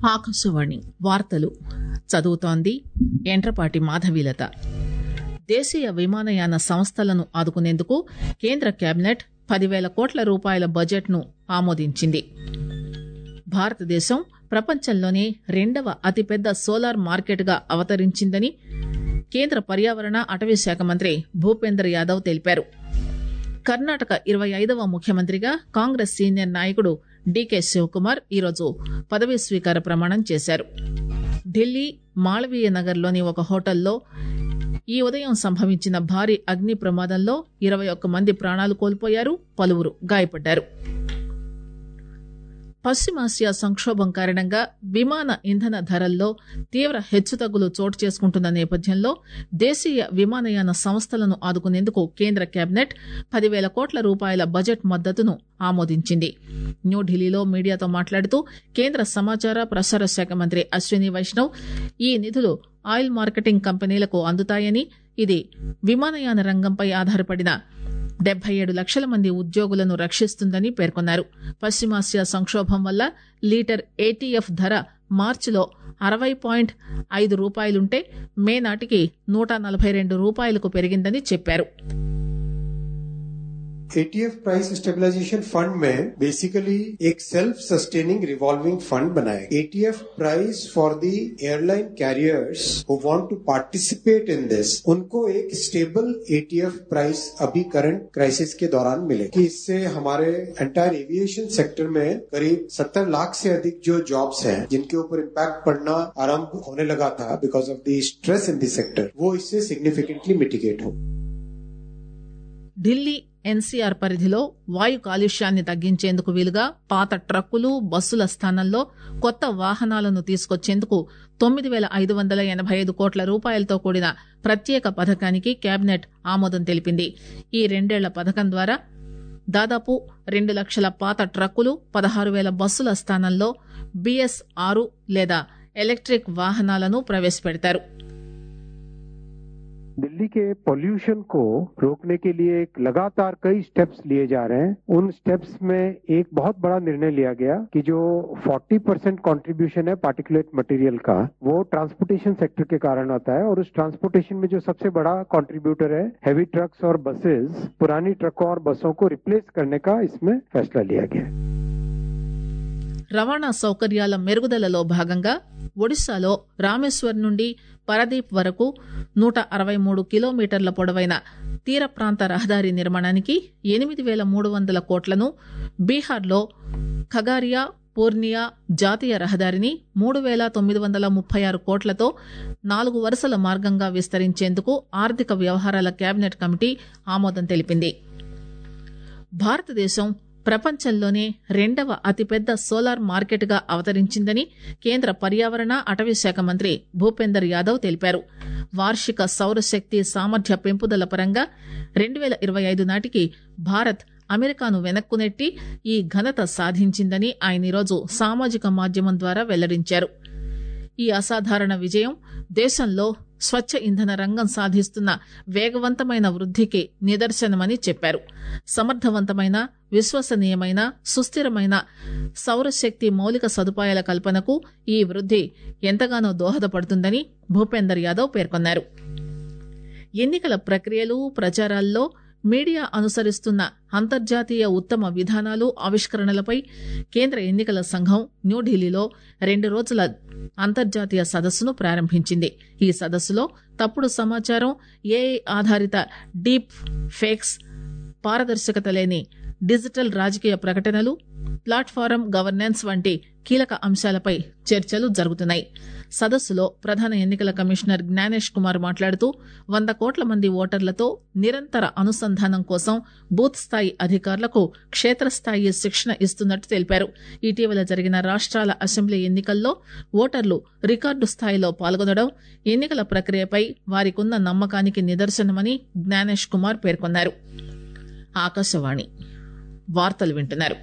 ఆకాశవాణి వార్తలు చదువుతోంది ఎంట్రపాటి మాధవీలత. దేశీయ విమానయాన సంస్థలను ఆదుకునేందుకు కేంద్ర కేబినెట్ 10,000 కోట్ల రూపాయల బడ్జెట్ను ఆమోదించింది. భారతదేశం ప్రపంచంలోనే 2వ అతిపెద్ద సోలార్ మార్కెట్గా అవతరించిందని కేంద్ర పర్యావరణ అటవీ శాఖ మంత్రి భూపేందర్ యాదవ్ తెలిపారు. కర్ణాటక 25వ ముఖ్యమంత్రిగా కాంగ్రెస్ సీనియర్ నాయకుడు డీకే శివకుమార్ ఈరోజు పదవీ స్వీకార ప్రమాణం చేశారు. ఢిల్లీ మాళవీయ నగర్లోని ఒక హోటల్లో ఈ ఉదయం సంభవించిన భారీ అగ్ని ప్రమాదంలో 21 మంది ప్రాణాలు కోల్పోయారు, పలువురు గాయపడ్డారు. పశ్చిమాసియా సంక్షోభం కారణంగా విమాన ఇంధన ధరల్లో తీవ్ర హెచ్చుతగ్గులు చోటు చేసుకుంటున్న నేపథ్యంలో దేశీయ విమానయాన సంస్థలను ఆదుకునేందుకు కేంద్ర కేబినెట్ 10,000 కోట్ల రూపాయల బడ్జెట్ మద్దతును ఆమోదించింది. న్యూఢిల్లీలో మీడియాతో మాట్లాడుతూ కేంద్ర సమాచార ప్రసార శాఖ మంత్రి అశ్విని వైష్ణవ్ ఈ నిధులు ఆయిల్ మార్కెటింగ్ కంపెనీలకు అందుతాయని, ఇది విమానయాన రంగంపై ఆధారపడిన 77 లక్షల మంది ఉద్యోగులను రక్షిస్తుందని పేర్కొన్నారు. పశ్చిమాసియా సంక్షోభం వల్ల లీటర్ ఏటీఎఫ్ ధర మార్చిలో 60.5 రూపాయలుంటే మే నాటికి 142 రూపాయలకు పెరిగిందని చెప్పారు. एटीएफ प्राइस स्टेबलाइजेशन फंड में बेसिकली एक सेल्फ सस्टेनिंग रिवॉल्विंग फंड बनाया. ATF price for the airline carriers who want to participate in this, उनको एक स्टेबल एटीएफ प्राइस अभी करंट क्राइसिस के दौरान मिले कि इससे हमारे एंटायर एविएशन सेक्टर में करीब 70 लाख से अधिक जो जॉब्स हैं जिनके ऊपर इम्पैक्ट पड़ना आरंभ होने लगा था because of the stress in the sector, वो इससे सिग्निफिकेंटली मिटिगेट हो. ఢిల్లీ ఎన్సీఆర్ పరిధిలో వాయు కాలుష్యాన్ని తగ్గించేందుకు వీలుగా పాత ట్రక్కులు, బస్సుల స్థానంలో కొత్త వాహనాలను తీసుకొచ్చేందుకు 9,585 కోట్ల రూపాయలతో కూడిన ప్రత్యేక పథకానికి కేబినెట్ ఆమోదం తెలిపింది. ఈ 2 ఏళ్ల పథకం ద్వారా దాదాపు 2 లక్షల పాత ట్రక్కులు, 16,000 బస్సుల స్థానంలో BS6 లేదా ఎలక్ట్రిక్ వాహనాలను ప్రవేశపెడతారు. दिल्ली के पोल्यूशन को रोकने के लिए लगातार कई स्टेप्स लिए जा रहे हैं. उन स्टेप्स में एक बहुत बड़ा निर्णय लिया गया कि जो 40% कंट्रीब्यूशन है पार्टिकुलेट मटेरियल का, वो ट्रांसपोर्टेशन सेक्टर के कारण आता है. और उस ट्रांसपोर्टेशन में जो सबसे बड़ा कंट्रीब्यूटर है हेवी ट्रक्स और बसेस, पुरानी ट्रकों और बसों को रिप्लेस करने का इसमें फैसला लिया गया. రవాణా సౌకర్యాల మెరుగుదలలో భాగంగా ఒడిశాలో రామేశ్వర్ నుండి పరదీప్ వరకు 163 కిలోమీటర్ల పొడవైన తీర ప్రాంత రహదారి నిర్మాణానికి 8,300 కోట్లను, బీహార్లో ఖగారియా పూర్నియా జాతీయ రహదారిని 3,936 కోట్లతో 4 వరుసల మార్గంగా విస్తరించేందుకు ఆర్థిక వ్యవహారాల కేబినెట్ కమిటీ ఆమోదం తెలిపింది. భారతదేశం ప్రపంచంలోనే 2వ అతిపెద్ద సోలార్ మార్కెట్గా అవతరించిందని కేంద్ర పర్యావరణ అటవీ శాఖ మంత్రి భూపేందర్ యాదవ్ తెలిపారు. వార్షిక సౌరశక్తి సామర్థ్య పెంపుదల పరంగా 2025 నాటికి భారత్ అమెరికాను వెనక్కునెట్టి ఈ ఘనత సాధించిందని ఆయన ఈరోజు సామాజిక మాధ్యమం ద్వారా వెల్లడించారు. ఈ అసాధారణ విజయం దేశంలో స్వచ్ఛ ఇంధన రంగం సాధిస్తున్న వేగవంతమైన వృద్ధికి నిదర్శనమని చెప్పారు. సమర్థవంతమైన, విశ్వసనీయమైన, సుస్థిరమైన సౌరశక్తి మౌలిక సదుపాయాల కల్పనకు ఈ వృద్ధి ఎంతగానో దోహదపడుతుందని భూపేందర్ యాదవ్ పేర్కొన్నారు. ఎన్నికల ప్రక్రియలు, ప్రచారాల్లో మీడియా అనుసరిస్తున్న అంతర్జాతీయ ఉత్తమ విధానాలు, ఆవిష్కరణలపై కేంద్ర ఎన్నికల సంఘం న్యూఢిల్లీలో 2 రోజుల అంతర్జాతీయ సదస్సును ప్రారంభించింది. ఈ సదస్సులో తప్పుడు సమాచారం, ఏఐ ఆధారిత డీప్ ఫేక్స్, పారదర్శకత లేని డిజిటల్ రాజకీయ ప్రకటనలు, ప్లాట్ఫారం గవర్నెన్స్ వంటి కీలక అంశాలపై చర్చలు జరుగుతున్నాయి. సదస్సులో ప్రధాన ఎన్నికల కమిషనర్ జ్ఞానేష్ కుమార్ మాట్లాడుతూ 100 కోట్ల మంది ఓటర్లతో నిరంతర అనుసంధానం కోసం బూత్ స్థాయి అధికారులకు క్షేత్రస్థాయి శిక్షణ ఇస్తున్నట్టు తెలిపారు. ఇటీవల జరిగిన రాష్ట్రాల అసెంబ్లీ ఎన్నికల్లో ఓటర్లు రికార్డు స్థాయిలో పాల్గొనడం ఎన్నికల ప్రక్రియపై వారికున్న నమ్మకానికి నిదర్శనమని జ్ఞానేష్ కుమార్ పేర్కొన్నారు. ఆకాశవాణి వార్తలు వింటున్నారు.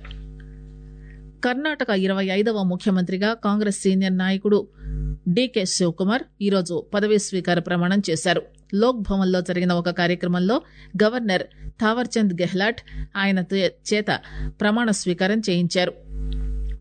కర్ణాటక 25వ ముఖ్యమంత్రిగా కాంగ్రెస్ సీనియర్ నాయకుడు డీకే శివకుమార్ ఈరోజు పదవీ స్వీకార ప్రమాణం చేశారు. లోక్ భవన్లో జరిగిన ఒక కార్యక్రమంలో గవర్నర్ థావర్చంద్ గెహ్లాట్ ఆయన చేత ప్రమాణ స్వీకారం చేయించారు.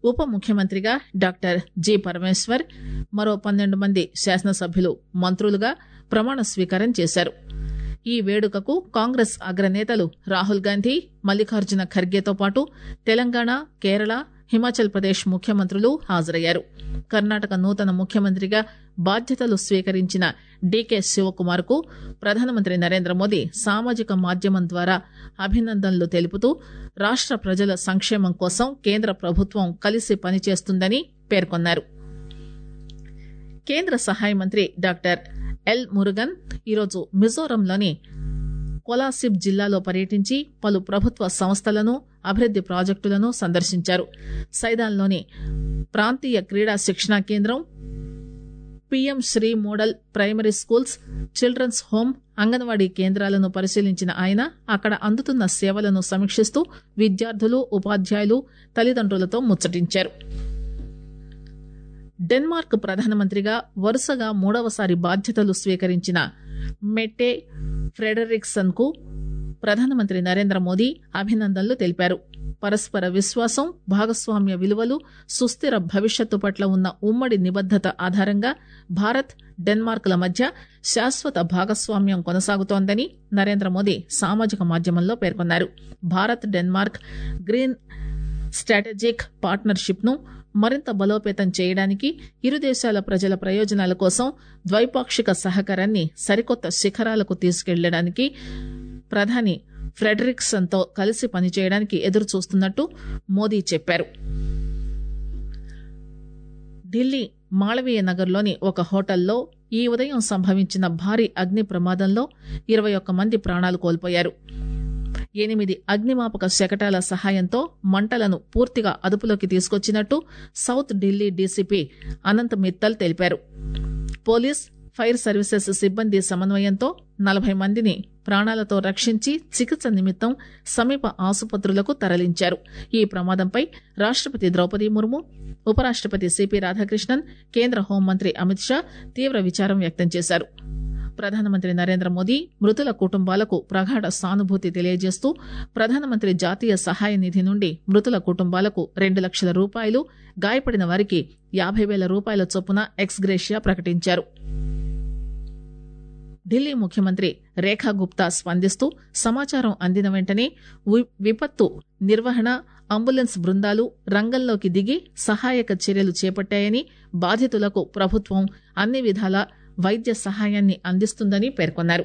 ఉప ముఖ్యమంత్రిగా డాక్టర్ జి పరమేశ్వర్, మరో 12 మంది శాసనసభ్యులు మంత్రులుగా ప్రమాణ స్వీకారం చేశారు. ఈ వేడుకకు కాంగ్రెస్ అగ్రనేతలు రాహుల్ గాంధీ, మల్లికార్జున ఖర్గేతో పాటు తెలంగాణ, కేరళ, హిమాచల్ ప్రదేశ్ ముఖ్యమంత్రులు హాజరయ్యారు. కర్ణాటక నూతన ముఖ్యమంత్రిగా బాధ్యతలు స్వీకరించిన డీకే శివకుమార్ కు ప్రధానమంత్రి నరేంద్ర మోదీ సామాజిక మాధ్యమం ద్వారా అభినందనలు తెలుపుతూ రాష్ట ప్రజల సంక్షేమం కోసం కేంద్ర ప్రభుత్వం కలిసి పనిచేస్తుందని పేర్కొన్నారు. కేంద్ర సహాయ మంత్రి డాక్టర్ ఎల్ మురుగన్ ఈరోజు మిజోరంలోని కోలాసిబ్ జిల్లాలో పర్యటించి పలు ప్రభుత్వ సంస్థలను, అభివృద్ది ప్రాజెక్టులను సందర్శించారు. సైదాల్లోని ప్రాంతీయ క్రీడా శిక్షణా కేంద్రం, PM Shri model primary schools, children's home, anganwadi కేంద్రాలను పరిశీలించిన ఆయన అక్కడ అందుతున్న సేవలను సమీక్షిస్తూ విద్యార్థులు, ఉపాధ్యాయులు, తల్లిదండ్రులతో ముచ్చటించారు. డెన్మార్క్ ప్రధానమంత్రిగా వరుసగా 3వసారి బాధ్యతలు స్వీకరించిన మెట్టే ఫ్రెడరిక్సన్ కు ప్రధానమంత్రి నరేంద్ర మోదీ అభినందనలు తెలిపారు. పరస్పర విశ్వాసం, భాగస్వామ్య విలువలు, సుస్థిర భవిష్యత్తు పట్ల ఉన్న ఉమ్మడి నిబద్దత ఆధారంగా భారత్, డెన్మార్క్ల మధ్య శాశ్వత భాగస్వామ్యం కొనసాగుతోందని నరేంద్ర మోదీ సామాజిక మాధ్యమంలో పేర్కొన్నారు. Bharat Denmark green strategic partnership ను మరింత బలోపేతం చేయడానికి, ఇరు దేశాల ప్రజల ప్రయోజనాల కోసం ద్వైపాక్షిక సహకారాన్ని సరికొత్త శిఖరాలకు తీసుకెళ్లడానికి ప్రధాని ఫ్రెడరిక్సన్ తో కలిసి పనిచేయడానికి ఎదురు చూస్తున్నట్టు మోదీ చెప్పారు. ఢిల్లీ మాళవీయ నగర్లోని ఒక హోటల్లో ఈ ఉదయం సంభవించిన భారీ అగ్ని ప్రమాదంలో 21 మంది ప్రాణాలు కోల్పోయారు. 8 అగ్నిమాపక శకటాల సహాయంతో మంటలను పూర్తిగా అదుపులోకి తీసుకొచ్చినట్టు సౌత్ ఢిల్లీ డీసీపీ అనంత్ మిత్తల్ తెలిపారు. పోలీస్, ఫైర్ సర్వీసెస్ సిబ్బంది సమన్వయంతో 40 మందిని ప్రాణాలతో రక్షించి చికిత్స నిమిత్తం సమీప ఆసుపత్రులకు తరలించారు. ఈ ప్రమాదంపై రాష్టపతి ద్రౌపది ముర్ము, ఉపరాష్టపతి సిపి రాధాకృష్ణన్, కేంద్ర హోంమంత్రి అమిత్ షా తీవ్ర విచారం వ్యక్తం చేశారు. ప్రధానమంత్రి నరేంద్ర మోదీ మృతుల కుటుంబాలకు ప్రగాఢ సానుభూతి తెలియజేస్తూ ప్రధానమంత్రి జాతీయ సహాయ నిధి నుండి మృతుల కుటుంబాలకు 2 లక్షల రూపాయలు, గాయపడిన వారికి 50,000 రూపాయల చొప్పున ఎక్స్గ్రేషియా ప్రకటించారు. ఢిల్లీ ముఖ్యమంత్రి రేఖా గుప్తా స్పందిస్తూ సమాచారం అందిన వెంటనే విపత్తు నిర్వహణ, అంబులెన్స్ బృందాలు రంగంలోకి దిగి సహాయక చర్యలు చేపట్టాయని, బాధితులకు ప్రభుత్వం అన్ని విధాలా వైద్య సహాయాన్ని అందిస్తుందని పేర్కొన్నారు.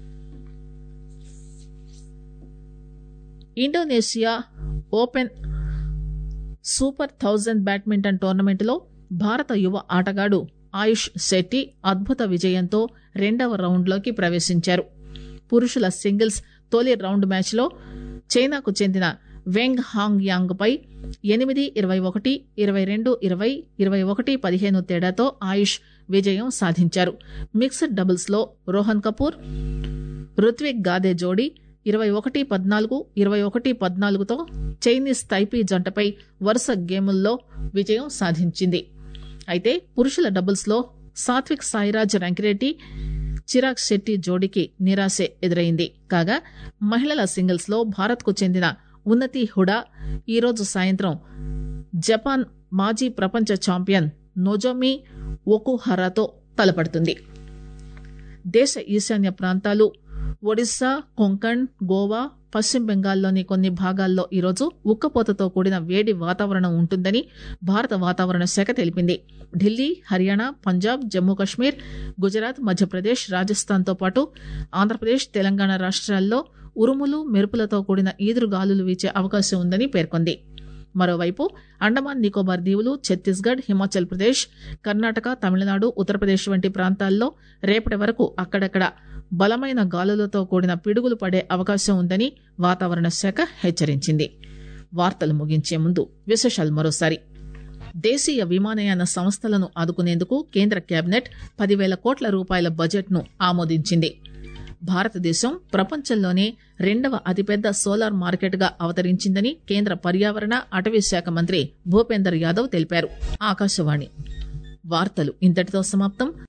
ఇండోనేషియా ఓపెన్ సూపర్ 1000 బ్యాడ్మింటన్ టోర్నమెంట్లో భారత యువ ఆటగాడు ఆయుష్ శెట్టి అద్భుత విజయంతో 2వ రౌండ్లోకి ప్రవేశించారు. పురుషుల సింగిల్స్ తొలి రౌండ్ మ్యాచ్లో చైనాకు చెందిన వెంగ్ హాంగ్ యాంగ్ పై 8-21, 22-20, 21-15 తేడాతో ఆయుష్ విజయం సాధించారు. మిక్స్డ్ డబుల్స్ లో రోహన్ కపూర్, రుత్విక్ గాదే జోడీ 21-14, 21-14తో చైనీస్ తైపీ జంటపై వరుస గేముల్లో విజయం సాధించింది. అయితే పురుషుల డబుల్స్ లో సాత్విక్ సాయిరాజ్ రంకిరెడ్డి, చిరాగ్ శెట్టి జోడీకి నిరాశే ఎదురైంది. కాగా మహిళల సింగిల్స్ లో భారత్ కు చెందిన ఉన్నతి హుడా ఈరోజు సాయంత్రం జపాన్ మాజీ ప్రపంచ ఛాంపియన్ నొజోమి ఒకుహరాతో తలపడుతుంది. దేశ ఈశాన్య ప్రాంతాలు, ఒడిశా, కొంకణ్, గోవా, పశ్చిమ బెంగాల్లోని కొన్ని భాగాల్లో ఈరోజు ఉక్కపోతతో కూడిన వేడి వాతావరణం ఉంటుందని భారత వాతావరణ శాఖ తెలిపింది. ఢిల్లీ, హర్యానా, పంజాబ్, జమ్మూ కశ్మీర్, గుజరాత్, మధ్యప్రదేశ్, రాజస్థాన్తో పాటు ఆంధ్రప్రదేశ్, తెలంగాణ రాష్ట్రాల్లో ఉరుములు, మెరుపులతో కూడిన ఈదురుగాలులు వీచే అవకాశం ఉందని పేర్కొంది. మరోవైపు అండమాన్ నికోబార్ దీవులు, ఛత్తీస్గఢ్, హిమాచల్ ప్రదేశ్, కర్ణాటక, తమిళనాడు, ఉత్తరప్రదేశ్ వంటి ప్రాంతాల్లో రేపటి వరకు అక్కడక్కడ బలమైన గాలులతో కూడిన పిడుగులు పడే అవకాశం ఉందని వాతావరణ శాఖ హెచ్చరించింది. వార్తలు ముగించే ముందు విశేషాలు మరోసారి. దేశీయ విమానయాన సంస్థలను ఆదుకునేందుకు కేంద్ర కేబినెట్ 10,000 కోట్ల రూపాయల బడ్జెట్ ను ఆమోదించింది. భారతదేశం ప్రపంచంలోనే 2వ అతిపెద్ద సోలార్ మార్కెట్ గా అవతరించిందని కేంద్ర పర్యావరణ, అటవీ శాఖ మంత్రి భూపేందర్ యాదవ్ తెలిపారు. ఆకాశవాణి వార్తలు ఇంతటితో సమాప్తం.